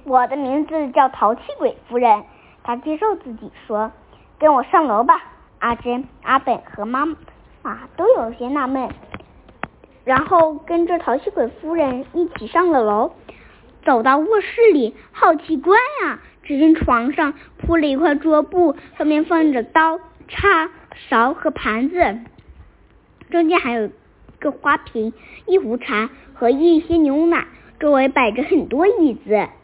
我的名字叫淘气鬼夫人。她介绍自己说，跟我上楼吧。阿珍、阿本和妈妈都有些纳闷，然后跟着淘气鬼夫人一起上了楼。走到卧室里，好奇怪啊，只见床上铺了一块桌布，上面放着刀、叉、勺和盘子，中间还有个花瓶、一壶茶和一些牛奶，周围摆着很多椅子。